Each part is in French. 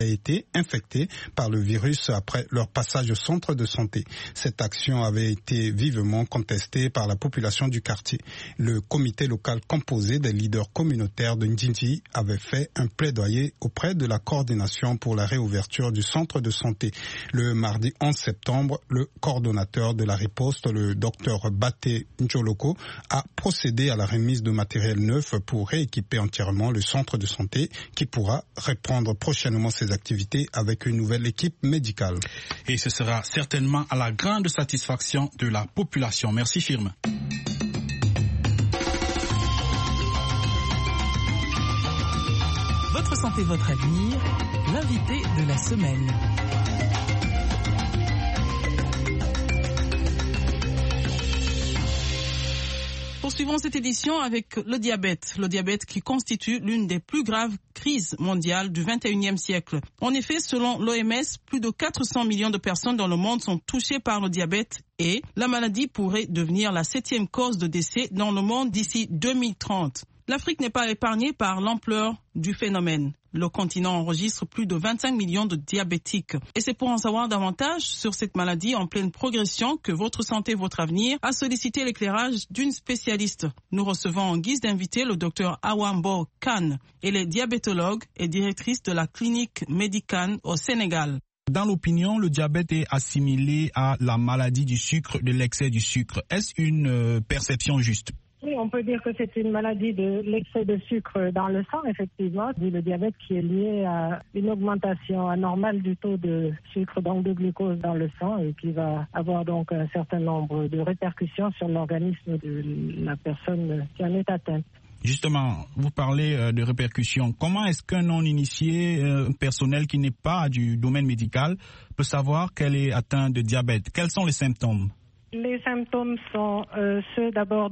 a été infectés par le virus après leur passage au centre de santé. Cette action avait été vivement contestée par la population du quartier. Le comité local composé des leaders communautaires de Ndjinji avait fait un plaidoyer auprès de la coordination pour la réouverture du centre de santé. Le mardi 11 septembre, le coordonnateur de la riposte, le docteur Baté Njoloko, a procédé à la remise de matériel neuf pour rééquiper entièrement le centre de santé qui pourra reprendre prochainement ses activités avec une nouvelle équipe médicale. Et ce sera certainement à la grande satisfaction de la population. Merci Firmin. Votre santé, votre avenir, l'invité de la semaine. Poursuivons cette édition avec le diabète qui constitue l'une des plus graves crises mondiales du 21e siècle. En effet, selon l'OMS, plus de 400 millions de personnes dans le monde sont touchées par le diabète et la maladie pourrait devenir la 7e cause de décès dans le monde d'ici 2030. L'Afrique n'est pas épargnée par l'ampleur du phénomène. Le continent enregistre plus de 25 millions de diabétiques. Et c'est pour en savoir davantage sur cette maladie en pleine progression que Votre santé, votre avenir a sollicité l'éclairage d'une spécialiste. Nous recevons en guise d'invité le docteur Awambo Kane. Elle est diabétologue et directrice de la clinique Medican au Sénégal. Dans l'opinion, le diabète est assimilé à la maladie du sucre, de l'excès du sucre. Est-ce une perception juste ? Oui, on peut dire que c'est une maladie de l'excès de sucre dans le sang, effectivement. Le diabète qui est lié à une augmentation anormale du taux de sucre, donc de glucose dans le sang, et qui va avoir donc un certain nombre de répercussions sur l'organisme de la personne qui en est atteinte. Justement, vous parlez de répercussions. Comment est-ce qu'un non-initié, un personnel qui n'est pas du domaine médical, peut savoir qu'elle est atteinte de diabète? Quels sont les symptômes? Les symptômes sont ceux d'abord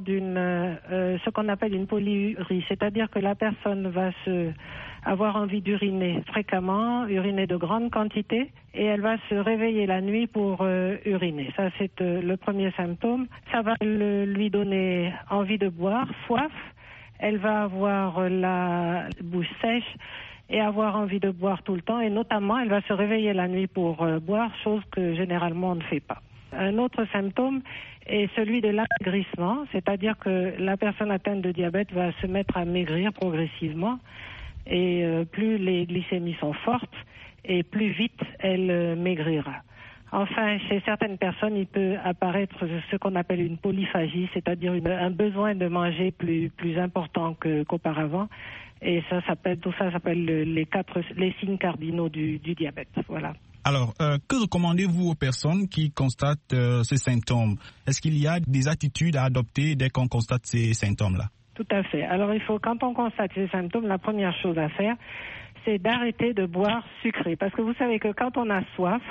ce qu'on appelle une polyurie, c'est-à-dire que la personne va avoir envie d'uriner fréquemment, uriner de grandes quantités, et elle va se réveiller la nuit pour uriner. Ça, c'est le premier symptôme. Ça va lui donner envie de boire, soif. Elle va avoir la bouche sèche et avoir envie de boire tout le temps, et notamment, elle va se réveiller la nuit pour boire, chose que généralement on ne fait pas. Un autre symptôme est celui de l'amaigrissement, c'est-à-dire que la personne atteinte de diabète va se mettre à maigrir progressivement et plus les glycémies sont fortes et plus vite elle maigrira. Enfin, chez certaines personnes, il peut apparaître ce qu'on appelle une polyphagie, c'est-à-dire un besoin de manger plus important qu'auparavant. Et tout ça s'appelle les signes cardinaux du diabète. Voilà. Alors, que recommandez-vous aux personnes qui constatent ces symptômes? Est-ce qu'il y a des attitudes à adopter dès qu'on constate ces symptômes-là? Tout à fait. Alors, quand on constate ces symptômes, la première chose à faire, c'est d'arrêter de boire sucré. Parce que vous savez que quand on a soif,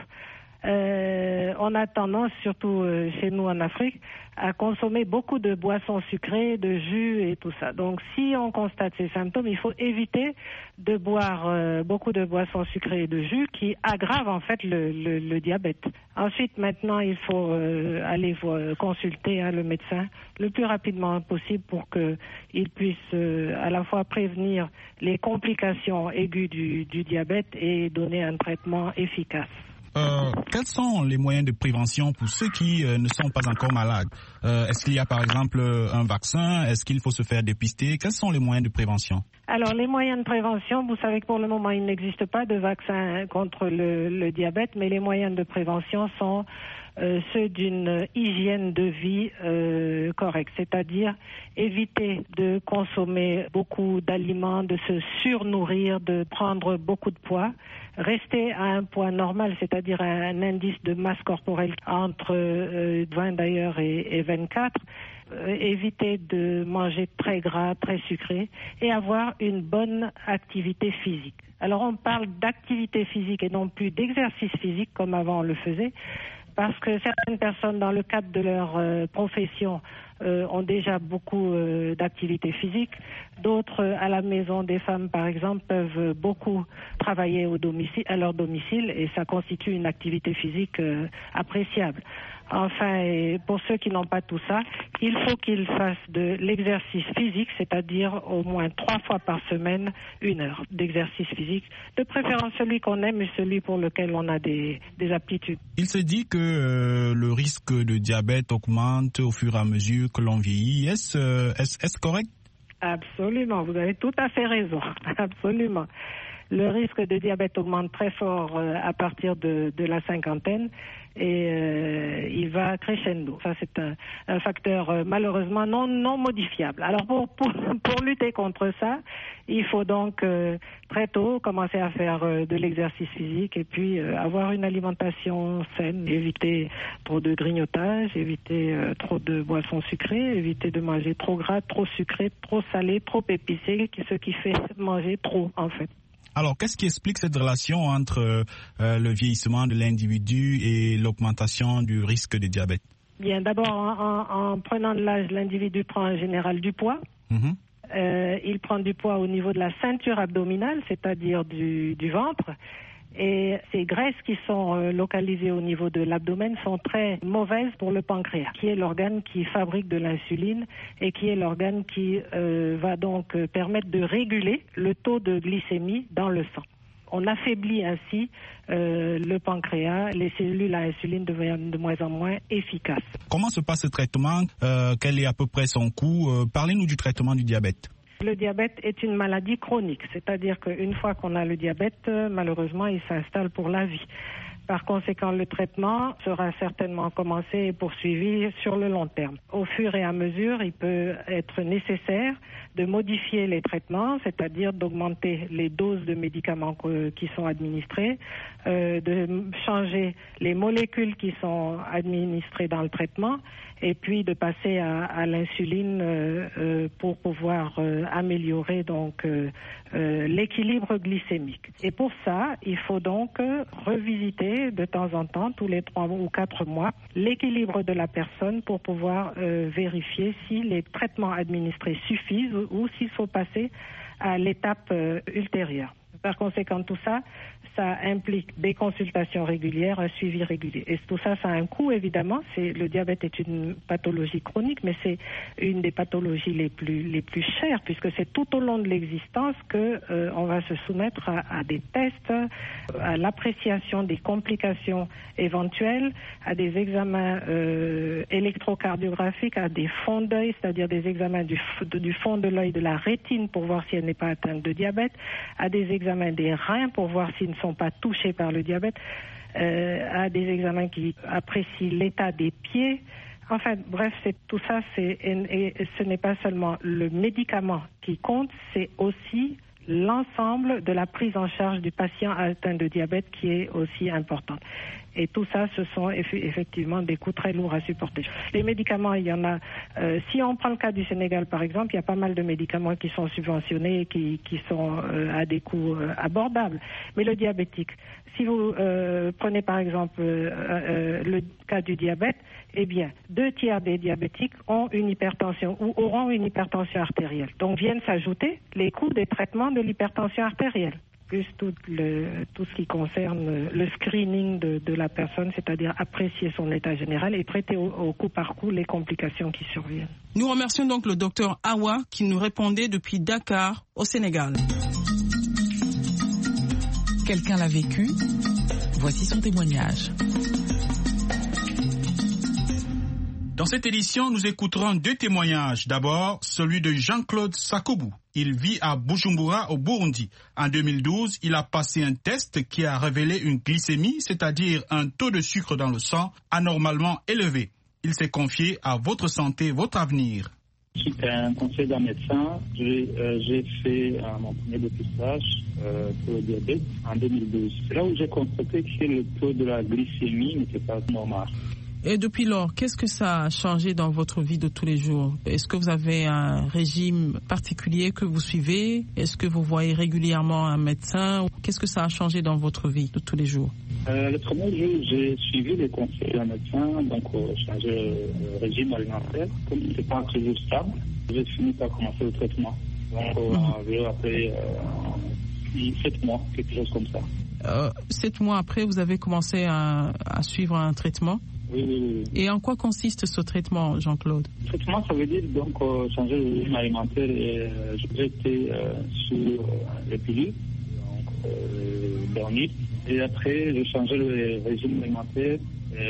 on a tendance, surtout chez nous en Afrique, à consommer beaucoup de boissons sucrées, de jus et tout ça. Donc, si on constate ces symptômes, il faut éviter de boire beaucoup de boissons sucrées et de jus qui aggravent en fait le diabète. Ensuite, maintenant, il faut aller consulter le médecin le plus rapidement possible pour qu'il puisse à la fois prévenir les complications aiguës du diabète et donner un traitement efficace. Quels sont les moyens de prévention pour ceux qui ne sont pas encore malades? Est-ce qu'il y a par exemple un vaccin? Est-ce qu'il faut se faire dépister? Quels sont les moyens de prévention? Alors les moyens de prévention, vous savez que pour le moment il n'existe pas de vaccin contre le diabète, mais les moyens de prévention sont ceux d'une hygiène de vie correcte, c'est-à-dire éviter de consommer beaucoup d'aliments, de se surnourrir, de prendre beaucoup de poids, rester à un poids normal, c'est-à-dire un indice de masse corporelle entre 20 d'ailleurs et 24, éviter de manger très gras, très sucré et avoir une bonne activité physique. Alors on parle d'activité physique et non plus d'exercice physique comme avant on le faisait, parce que certaines personnes, dans le cadre de leur profession, ont déjà beaucoup d'activités physiques. D'autres, à la maison, des femmes, par exemple, peuvent beaucoup travailler à leur domicile, et ça constitue une activité physique appréciable. Enfin, et pour ceux qui n'ont pas tout ça, il faut qu'ils fassent de l'exercice physique, c'est-à-dire au moins 3 fois par semaine, 1 heure d'exercice physique, de préférence celui qu'on aime et celui pour lequel on a des aptitudes. Il se dit que le risque de diabète augmente au fur et à mesure que l'on vieillit. Est-ce correct? Absolument, vous avez tout à fait raison, absolument. Le risque de diabète augmente très fort à partir de la cinquantaine et il va crescendo. Ça, c'est un facteur malheureusement non modifiable. Alors pour lutter contre ça, il faut donc très tôt commencer à faire de l'exercice physique et puis avoir une alimentation saine, éviter trop de grignotage, éviter trop de boissons sucrées, éviter de manger trop gras, trop sucré, trop salé, trop épicé, ce qui fait manger trop en fait. Alors, qu'est-ce qui explique cette relation entre le vieillissement de l'individu et l'augmentation du risque de diabète? Bien, d'abord, en prenant de l'âge, l'individu prend en général du poids. Il prend du poids au niveau de la ceinture abdominale, c'est-à-dire du ventre. Et ces graisses qui sont localisées au niveau de l'abdomen sont très mauvaises pour le pancréas, qui est l'organe qui fabrique de l'insuline et qui est l'organe qui va donc permettre de réguler le taux de glycémie dans le sang. On affaiblit ainsi le pancréas, les cellules à insuline deviennent de moins en moins efficaces. Comment se passe ce traitement? Quel est à peu près son coût? Parlez-nous du traitement du diabète. Le diabète est une maladie chronique, c'est-à-dire qu'une fois qu'on a le diabète, malheureusement, il s'installe pour la vie. Par conséquent, le traitement sera certainement commencé et poursuivi sur le long terme. Au fur et à mesure, il peut être nécessaire de modifier les traitements, c'est-à-dire d'augmenter les doses de médicaments qui sont administrées, de changer les molécules qui sont administrées dans le traitement et puis de passer à l'insuline pour pouvoir améliorer donc l'équilibre glycémique. Et pour ça, il faut donc revisiter de temps en temps, tous les 3 ou 4 mois, l'équilibre de la personne pour pouvoir vérifier si les traitements administrés suffisent ou s'il faut passer à l'étape ultérieure. Par conséquent, tout ça, ça implique des consultations régulières, un suivi régulier. Et tout ça, ça a un coût, évidemment. Le diabète est une pathologie chronique, mais c'est une des pathologies les plus chères, puisque c'est tout au long de l'existence que on va se soumettre à des tests, à l'appréciation des complications éventuelles, à des examens électrocardiographiques, à des fonds d'œil, c'est-à-dire des examens du fond de l'œil, de la rétine, pour voir si elle n'est pas atteinte de diabète, à des examens des reins pour voir s'ils ne sont pas touchés par le diabète, à des examens qui apprécient l'état des pieds. Enfin, bref, tout ça, et ce n'est pas seulement le médicament qui compte, c'est aussi l'ensemble de la prise en charge du patient atteint de diabète qui est aussi importante. Et tout ça, ce sont effectivement des coûts très lourds à supporter. Les médicaments, il y en a. Si on prend le cas du Sénégal, par exemple, il y a pas mal de médicaments qui sont subventionnés et qui sont à des coûts abordables. Mais le diabétique, si vous prenez par exemple le cas du diabète, eh bien, 2 tiers des diabétiques ont une hypertension ou auront une hypertension artérielle. Donc viennent s'ajouter les coûts des traitements de l'hypertension artérielle, plus tout ce qui concerne le screening de la personne, c'est-à-dire apprécier son état général et traiter au coup par coup les complications qui surviennent. Nous remercions donc le docteur Awa qui nous répondait depuis Dakar, au Sénégal. Quelqu'un l'a vécu. Voici son témoignage. Dans cette édition, nous écouterons 2 témoignages. D'abord, celui de Jean-Claude Sakoubou. Il vit à Bujumbura, au Burundi. En 2012, il a passé un test qui a révélé une glycémie, c'est-à-dire un taux de sucre dans le sang anormalement élevé. Il s'est confié à Votre Santé, Votre Avenir. Suite à un conseil d'un médecin, j'ai fait mon premier dépistage pour le diabète en 2012. C'est là où j'ai constaté que le taux de la glycémie n'était pas normal. Et depuis lors, qu'est-ce que ça a changé dans votre vie de tous les jours? Est-ce que vous avez un régime particulier que vous suivez? Est-ce que vous voyez régulièrement un médecin? Qu'est-ce que ça a changé dans votre vie de tous les jours? Le premier jour, j'ai suivi les conseils d'un médecin, donc changer le régime alimentaire. Comme il n'était pas toujours stable, j'ai fini par commencer le traitement. Donc, après 7 mois, quelque chose comme ça. 7 mois après, vous avez commencé à suivre un traitement. Oui. Et en quoi consiste ce traitement, Jean-Claude? Le traitement, ça veut dire donc changer le régime alimentaire. Et j'ai été sur les pilules, donc dormir. Et après, j'ai changé le régime alimentaire.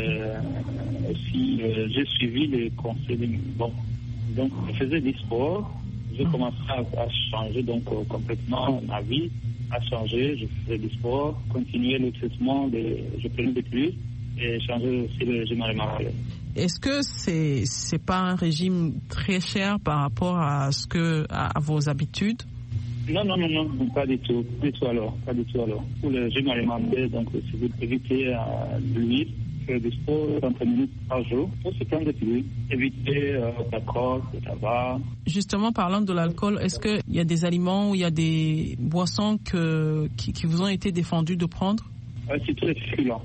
Aussi, j'ai suivi les conseils. Bon, donc, je faisais du sport. J'ai commencé à changer donc complètement ma vie, à changer. Je faisais du sport, continuer le traitement, je prenais des pilules et changer aussi le régime alimentaire. Est-ce que c'est pas un régime très cher par rapport à vos habitudes? Non, pas du tout. Pas du tout alors. Pour le régime alimentaire, donc si vous évitez l'huile, faire du sport 30 minutes par jour, pour se prendre des pilules, éviter l'alcool, le tabac. Justement, parlant de l'alcool, est-ce qu'il y a des aliments ou il y a des boissons qui vous ont été défendus de prendre? C'est tous les féculents.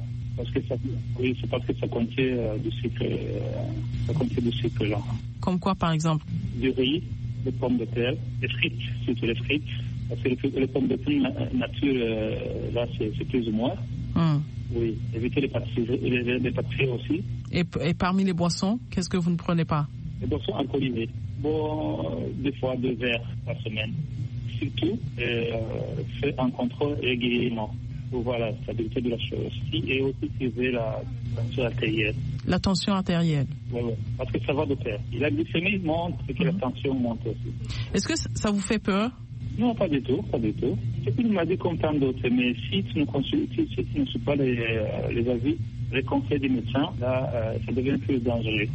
C'est parce que ça contient du sucre. Ça contient du sucre là. Comme quoi, par exemple? Du riz, des pommes de terre, des frites, surtout les frites. Parce que les pommes de terre nature, là, c'est plus ou moins. Oui, éviter les pâtisseries aussi. Et parmi les boissons, qu'est-ce que vous ne prenez pas? Les boissons alcoolisées. Bon, des fois 2 verres par semaine. Surtout, fait un contrôle régulièrement. Pour voir la stabilité de la chose. Et aussi suivre la tension artérielle. La tension artérielle? Oui, parce que ça va de pair. La glycémie monte et que la tension monte aussi. Est-ce que ça vous fait peur? Non, pas du tout. C'est qu'il m'a dit comme tant d'autres, mais si tu ne suis pas les avis, les conseils des médecins, là, ça devient plus dangereux.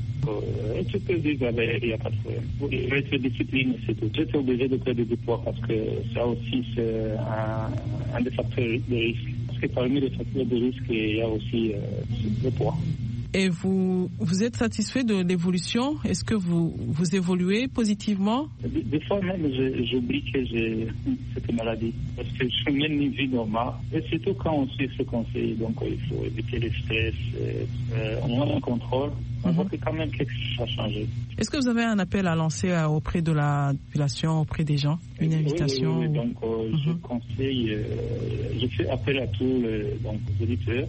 Tu peux vivre avec, il n'y a pas de problème. Il faut être discipliné, c'est tout. J'étais obligé de perdre du poids parce que ça aussi, c'est un des facteurs de risque. Parce que parmi les facteurs de risque, il y a aussi le poids. Et vous êtes satisfait de l'évolution? Est-ce que vous évoluez positivement? Des fois même, j'oublie que j'ai cette maladie. Parce que je mène une vie normale. Et surtout quand on suit ce conseil, donc il faut éviter le stress, on a un contrôle. On voit que quand même quelque chose a changé. Est-ce que vous avez un appel à lancer auprès de la population, auprès des gens? Une invitation? Oui. Donc, je conseille, je fais appel à tous les auditeurs.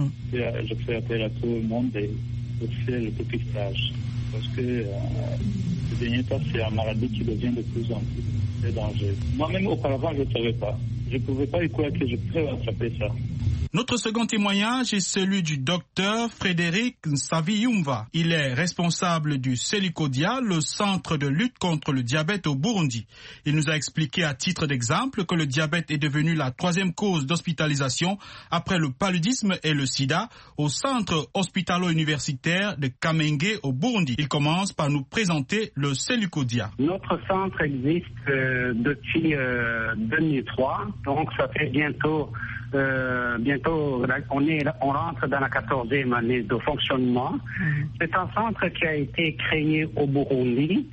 Je fais appel à tout le monde de faire le dépistage. Parce que ce dernier temps, c'est une maladie qui devient de plus en plus dangereuse. Moi-même, auparavant, je ne savais pas. Je ne pouvais pas y croire que je pouvais attraper ça. Notre second témoignage est celui du docteur Frédéric Nsaviyumva. Il est responsable du Selikodia, le centre de lutte contre le diabète au Burundi. Il nous a expliqué à titre d'exemple que le diabète est devenu la 3e cause d'hospitalisation après le paludisme et le sida au centre hospitalo-universitaire de Kamenge au Burundi. Il commence par nous présenter le Selikodia. Notre centre existe depuis 2003, donc ça fait bientôt on rentre dans la 14e année de fonctionnement. C'est un centre qui a été créé au Burundi,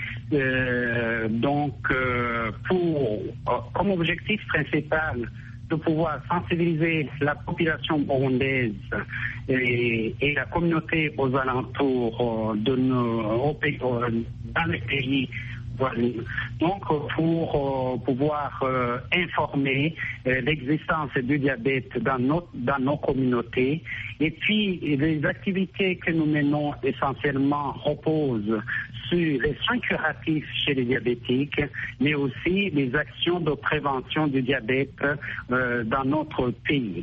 comme objectif principal de pouvoir sensibiliser la population burundaise et la communauté aux alentours de nos pays, dans les pays. Donc, pour pouvoir informer l'existence du diabète dans nos communautés. Et puis, les activités que nous menons essentiellement reposent sur les soins curatifs chez les diabétiques, mais aussi les actions de prévention du diabète dans notre pays.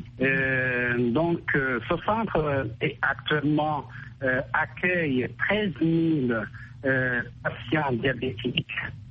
Ce centre actuellement accueille 13 000 patients diabétiques.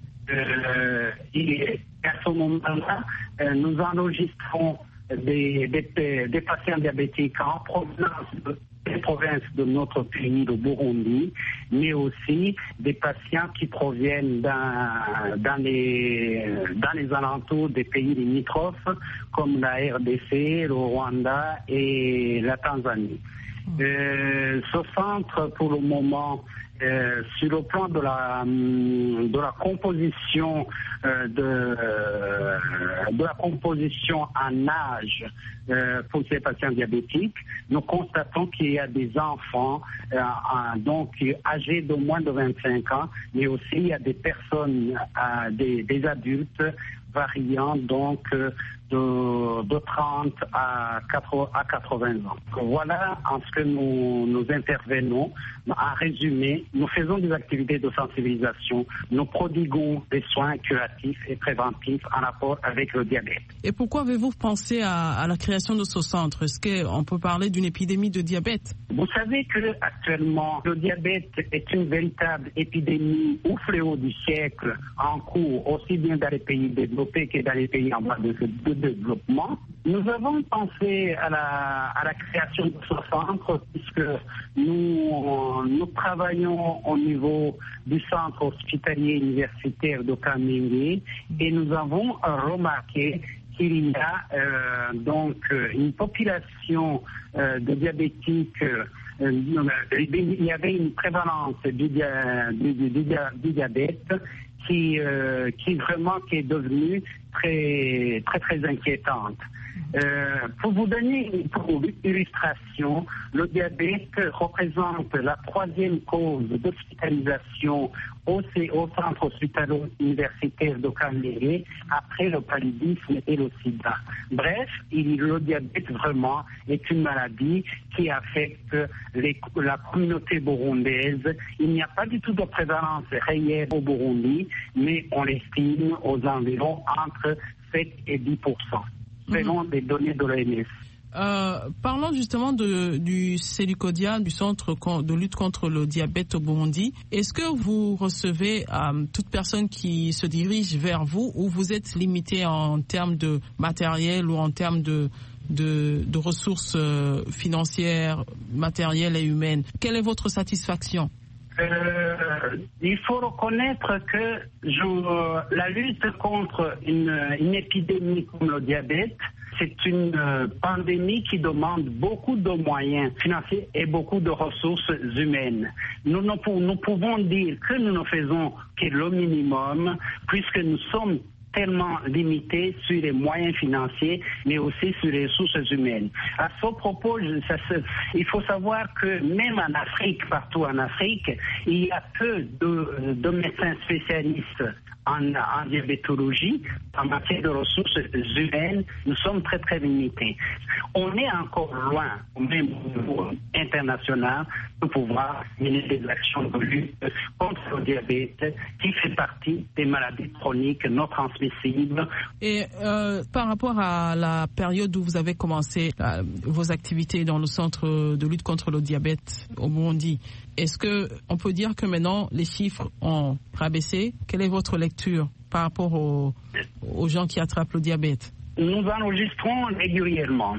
Et à ce moment-là, nous enregistrons des patients diabétiques en provenance des provinces de notre pays, le Burundi, mais aussi des patients qui proviennent dans les alentours des pays limitrophes, comme la RDC, le Rwanda et la Tanzanie. Ce centre, pour le moment, sur le plan de la composition en âge pour ces patients diabétiques, nous constatons qu'il y a des enfants âgés de moins de 25 ans, mais aussi il y a des personnes, des adultes variant de de 30 à 80 ans. Voilà en ce que nous intervenons. En résumé, nous faisons des activités de sensibilisation, nous prodiguons des soins curatifs et préventifs en rapport avec le diabète. Et pourquoi avez-vous pensé à la création de ce centre? Est-ce qu'on peut parler d'une épidémie de diabète? Vous savez que actuellement, le diabète est une véritable épidémie ou fléau du siècle en cours, aussi bien dans les pays développés que dans les pays en voie de développement. Nous avons pensé à la création de ce centre puisque nous travaillons au niveau du centre hospitalier universitaire de Kamenge et nous avons remarqué qu'il y a donc une population de diabétiques. Il y avait une prévalence du diabète qui est devenue très inquiétante. Pour vous donner une illustration, le diabète représente la 3e cause d'hospitalisation au centre hospitalo-universitaire de Kamenge après le paludisme et le sida. Bref, le diabète vraiment est une maladie qui affecte la communauté burundaise. Il n'y a pas du tout de prévalence réelle au Burundi, mais on l'estime aux environs entre 7 et 10%. Selon des données de l'OMS. Parlons justement du Selukodia, du Centre de lutte contre le diabète au Burundi. Est-ce que vous recevez toute personne qui se dirige vers vous ou vous êtes limité en termes de matériel ou en termes de ressources financières, matérielles et humaines? Quelle est votre satisfaction? Il faut reconnaître que la lutte contre une épidémie comme le diabète, c'est une pandémie qui demande beaucoup de moyens financiers et beaucoup de ressources humaines. Nous pouvons dire que nous ne faisons que le minimum puisque nous sommes tellement limité sur les moyens financiers, mais aussi sur les ressources humaines. À ce propos, il faut savoir que même en Afrique, partout en Afrique, il y a peu de médecins spécialistes en diabétologie. En matière de ressources humaines, nous sommes très limités. On est encore loin, même au niveau international, de pouvoir mener des actions de lutte contre le diabète, qui fait partie des maladies chroniques non transmissibles. Et par rapport à la période où vous avez commencé vos activités dans le centre de lutte contre le diabète au Burundi, est-ce qu'on peut dire que maintenant les chiffres ont rabaissé? Quelle est votre lecture par rapport aux gens qui attrapent le diabète? Nous enregistrons régulièrement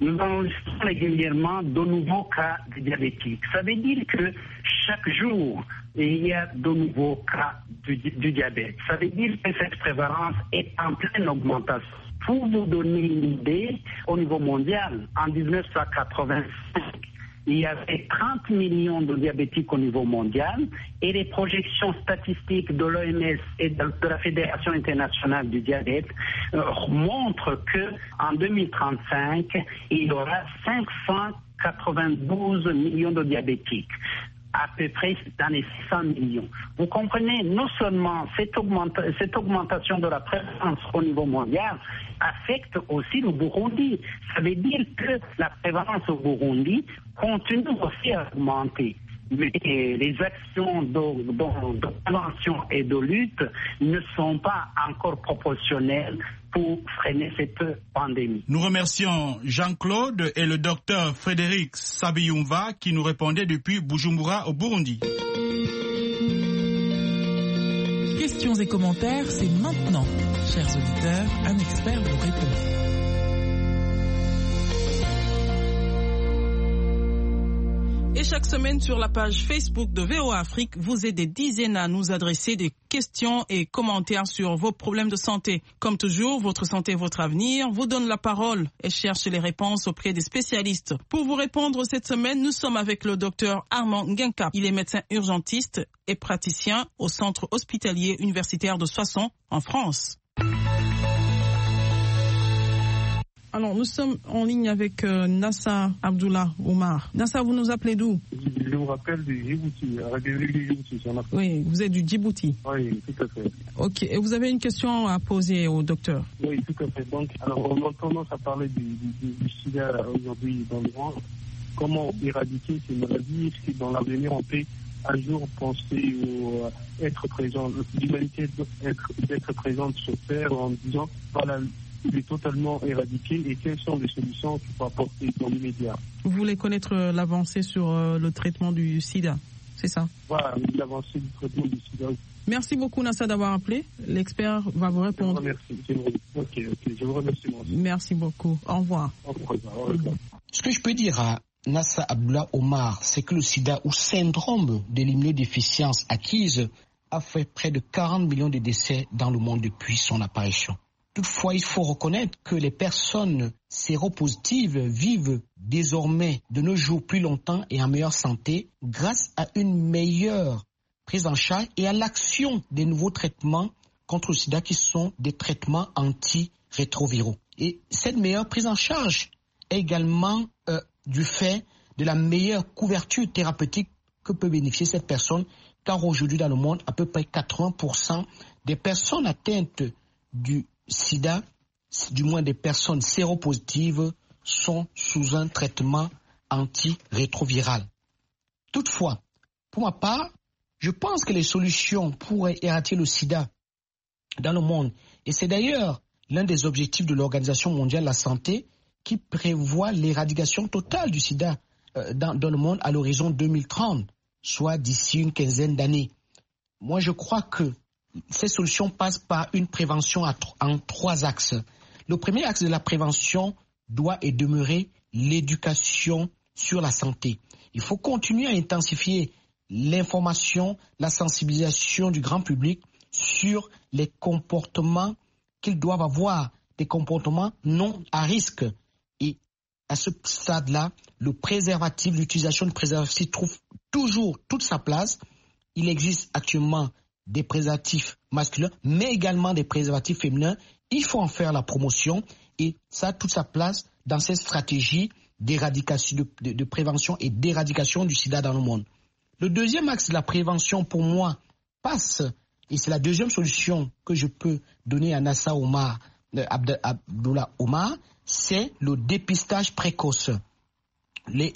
de nouveaux cas de diabétiques. Ça veut dire que chaque jour, il y a de nouveaux cas du diabète. Ça veut dire que cette prévalence est en pleine augmentation. Pour vous donner une idée, au niveau mondial, en 1985, il y avait 30 millions de diabétiques au niveau mondial et les projections statistiques de l'OMS et de la Fédération internationale du diabète montrent qu'en 2035, il y aura 592 millions de diabétiques, à peu près dans les 600 millions. Vous comprenez, non seulement cette augmentation de la prévalence au niveau mondial affecte aussi le Burundi. Ça veut dire que la prévalence au Burundi continue aussi à augmenter. Mais les actions de prévention et de lutte ne sont pas encore proportionnelles pour freiner cette pandémie. Nous remercions Jean-Claude et le docteur Frédéric Sabiyumva qui nous répondaient depuis Bujumbura au Burundi. Questions et commentaires, c'est maintenant. Chers auditeurs, un expert vous répond. Et chaque semaine sur la page Facebook de VOA Afrique, vous êtes des dizaines à nous adresser des questions et commentaires sur vos problèmes de santé. Comme toujours, votre santé, votre avenir vous donne la parole et cherche les réponses auprès des spécialistes. Pour vous répondre cette semaine, nous sommes avec le docteur Armand Ngenka. Il est médecin urgentiste et praticien au centre hospitalier universitaire de Soissons en France. Alors, nous sommes en ligne avec Nassa Abdullah Omar. Nassa, vous nous appelez d'où? Je vous rappelle du Djibouti, à Djibouti. Oui, vous êtes du Djibouti. Oui, tout à fait. Ok, et vous avez une question à poser au docteur? Oui, tout à fait. Donc, alors, on a tendance à parler du sida aujourd'hui dans le monde. Comment éradiquer ces maladies? Est-ce que dans l'avenir, on peut un jour penser ou être présent, l'humanité d'être présente sur Terre en disant, voilà, il est totalement éradiqué et quelles sont les solutions qu'il faut apporter dans l'immédiat? Vous voulez connaître l'avancée sur le traitement du sida, c'est ça? Voilà, l'avancée du traitement du sida. Merci beaucoup, Nassa, d'avoir appelé. L'expert va vous répondre. Ok, je vous remercie. Merci beaucoup. Au revoir. Au revoir. Ce que je peux dire à Nassa Abdullah Omar, c'est que le sida ou syndrome de l'immunodéficience acquise a fait près de 40 millions de décès dans le monde depuis son apparition. Toutefois, il faut reconnaître que les personnes séropositives vivent désormais de nos jours plus longtemps et en meilleure santé grâce à une meilleure prise en charge et à l'action des nouveaux traitements contre le sida qui sont des traitements antirétroviraux. Et cette meilleure prise en charge est également du fait de la meilleure couverture thérapeutique que peut bénéficier cette personne, car aujourd'hui dans le monde, à peu près 80% des personnes atteintes du sida, du moins des personnes séropositives, sont sous un traitement antirétroviral. Toutefois, pour ma part, je pense que les solutions pour éradiquer le sida dans le monde, et c'est d'ailleurs l'un des objectifs de l'Organisation mondiale de la santé, qui prévoit l'éradication totale du sida dans le monde à l'horizon 2030, soit d'ici une quinzaine d'années. Moi, je crois que ces solutions passent par une prévention en 3 axes. Le premier axe de la prévention doit et demeurer l'éducation sur la santé. Il faut continuer à intensifier l'information, la sensibilisation du grand public sur les comportements qu'ils doivent avoir, des comportements non à risque. Et à ce stade-là, l'utilisation du préservatif trouve toujours toute sa place. Il existe actuellement des préservatifs masculins, mais également des préservatifs féminins. Il faut en faire la promotion et ça a toute sa place dans cette stratégie d'éradication, de prévention et d'éradication du sida dans le monde. Le deuxième axe de la prévention, pour moi, passe, et c'est la deuxième solution que je peux donner à Nassa Abdullah Omar, c'est le dépistage précoce. Les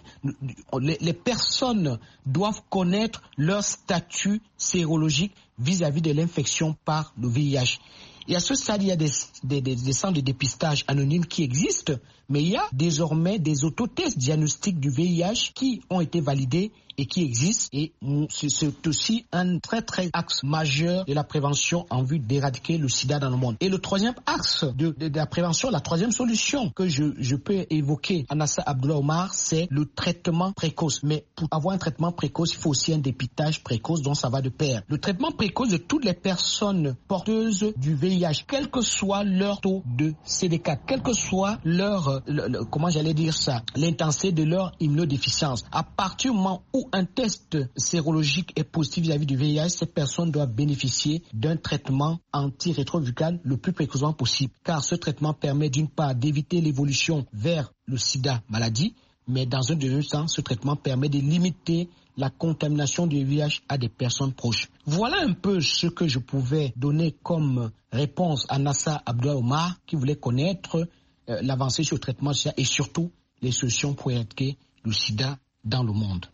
personnes doivent connaître leur statut sérologique vis-à-vis de l'infection par le VIH. Et à ce stade, il y a des centres de dépistage anonymes qui existent, mais il y a désormais des autotests diagnostiques du VIH qui ont été validés et qui existent. Et c'est aussi un très axe majeur de la prévention en vue d'éradiquer le sida dans le monde. Et le troisième axe de la prévention, la troisième solution que je peux évoquer à Nassa Abdullah Omar, c'est le traitement précoce. Mais pour avoir un traitement précoce, il faut aussi un dépistage précoce dont ça va de pair. Le traitement précoce de toutes les personnes porteuses du VIH, quel que soit leur taux de CD4, quel que soit leur, l'intensité de leur immunodéficience. À partir du moment où un test sérologique est positif vis-à-vis du VIH, cette personne doit bénéficier d'un traitement antirétroviral le plus précocement possible, car ce traitement permet d'une part d'éviter l'évolution vers le sida maladie, mais dans un deuxième temps, ce traitement permet de limiter la contamination du VIH à des personnes proches. Voilà un peu ce que je pouvais donner comme réponse à Nassa Abdullah Omar, qui voulait connaître l'avancée sur le traitement du sida et surtout les solutions pour éradiquer le sida dans le monde.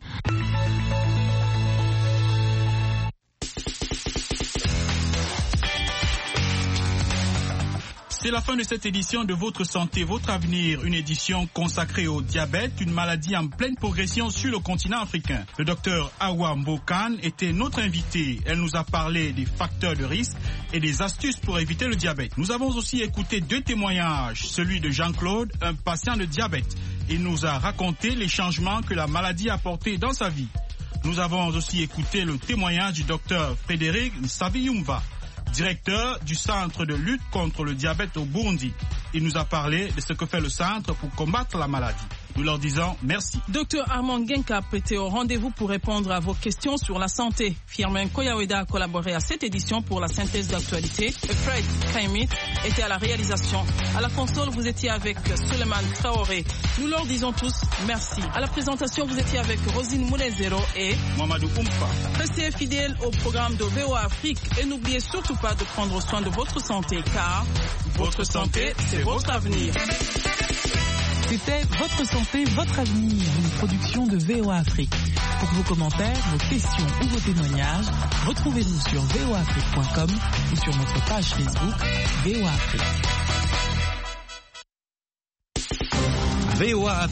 C'est la fin de cette édition de Votre Santé, Votre Avenir, une édition consacrée au diabète, une maladie en pleine progression sur le continent africain. Le docteur Awa Mbokan était notre invité. Elle nous a parlé des facteurs de risque et des astuces pour éviter le diabète. Nous avons aussi écouté 2 témoignages, celui de Jean-Claude, un patient de diabète. Il nous a raconté les changements que la maladie a apportés dans sa vie. Nous avons aussi écouté le témoignage du docteur Frédéric Nsaviyumva, directeur du Centre de lutte contre le diabète au Burundi. Il nous a parlé de ce que fait le centre pour combattre la maladie. Nous leur disons merci. Dr Armand Genkap était au rendez-vous pour répondre à vos questions sur la santé. Firmin Koyaweda a collaboré à cette édition pour la synthèse d'actualité. Et Fred Kaimit était à la réalisation. À la console, vous étiez avec Suleiman Traoré. Nous leur disons tous merci. À la présentation, vous étiez avec Rosine Moulezero et Mamadou Oumfa. Restez fidèles au programme de VOA Afrique et n'oubliez surtout pas de prendre soin de votre santé car votre santé, c'est votre avenir. C'était Votre santé, votre avenir, une production de VOA Afrique. Pour vos commentaires, vos questions ou vos témoignages, retrouvez-nous sur voaafrique.com ou sur notre page Facebook VOA Afrique. VOA